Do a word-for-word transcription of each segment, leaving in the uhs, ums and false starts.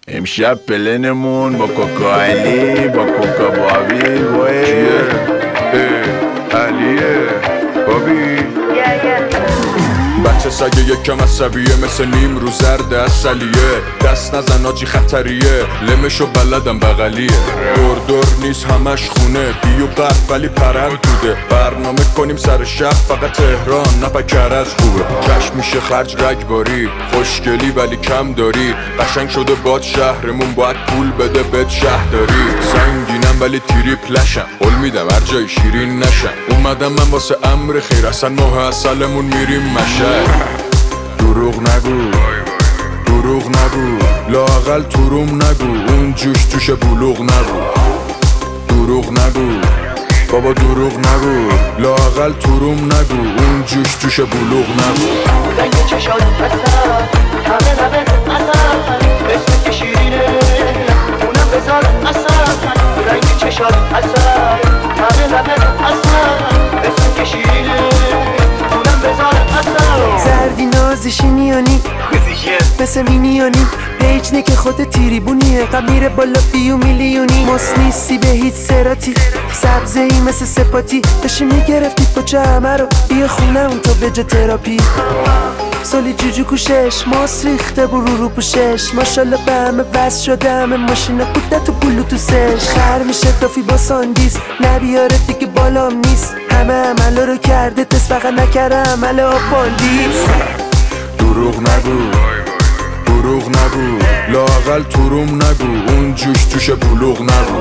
امشب پلنمون با کوکا علی با کوکا بابی وای کیه؟ اه علیه بابی بچه سگه یکم عصبیه مثل نیم رو زرد اصلیه دست نزن آجی خطریه لمشو بلدم بغلیه دور دور نیست همش خونه بیو برد ولی پرند بوده برنامه کنیم سر شب فقط تهران نپکر از خوبه کش میشه خرج رگباری خوشگلی ولی کم داری قشنگ شده باد شهرمون باید پول بده بد شهرداری سنگینم ولی تیری پلشم قول میدم هر جای شیرین نشم اومدم من واسه امر خیر اصلا ماه اصلمون میریم مشهد دروغ نگو دروغ نگو لااقل تو روم نگو اون جوش توش بلوغ نگو دروغ نگو بابا دروغ نگو لااقل تو روم نگو اون جوش توش بلوغ نگو رنگ چشات اصلا همه لبت اصلا اسم که شیرینه اونم بذار اصلا رنگ چشات اصلا همه لبت اصلا اسم که شیرینه اونم بذار اصلا زردی نازشی نیانی مثل مینیانی پیچ که خود تیریبونیه قم میره بالا بیو میلیونی ماس نیستی به هیچ سراتی سبزه ای مثل سپاتی داشتی میگرفتی پاچه همه رو بیا خونه اون تا بجا تراپی سالی جوجو کوشش ماس ریخته برو رو پوشش ماشالله به همه وز شده همه ماشینه بوده تو بلوتوسش خر میشه دافی با ساندیس نبیاره دیگه بالام نیست همه عمله رو کرده تست فقط نکره عمل آباندیس دروغ نگو دروغ نگو لااقل تو روم نگو اون جوش توش بلوغ نگو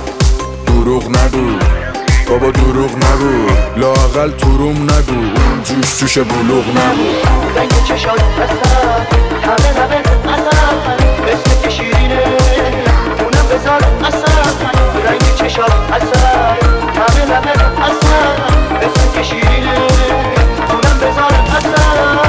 دروغ نگو بابا دروغ نگو لااقل تو روم نگو اون جوش توش بلوغ نگو رنگ چشات اصلا همه لبت اصلا اسم که شیرینه اونم بذار اصلا رنگ چشات اصلا همه لبت اصلا اسم که شیرینه اونم بذار اصلا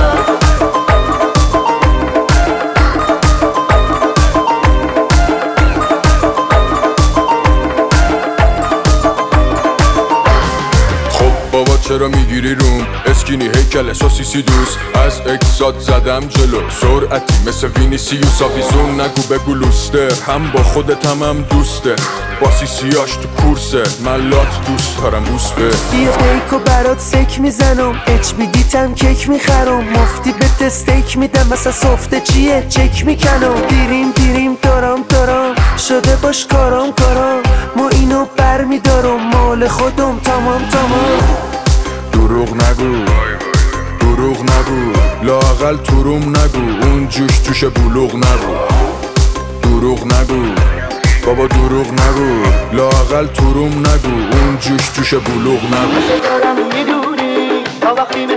بابا چرا میگیری روم اسکینی هیکل سوسیسی دوست از اکسات زدم جلو سرعتی مثل وینیسیوس آویزون نگو بگو لوستر هم با خودت هم هم دوسته با سیسیاش تو کورسه من لات دوست دارم بوس به بیا بیکو برات سک میزنم اچ بی دیتم کیک میخرم مفتی به تستیک میدم مثلا سفته چیه چک میکنم دیریم دیریم دارم دارم شده باش کارم کارم ما اینو بر میدارم مال خودم تمام تمام دروغ نگو دروغ نگو لااقل تو روم نگو اون جوش توش بلوغ نگو دروغ نگو بابا دروغ نگو لااقل تو روم نگو اون جوش توش بلوغ نگو دارم میدونی تا وقتی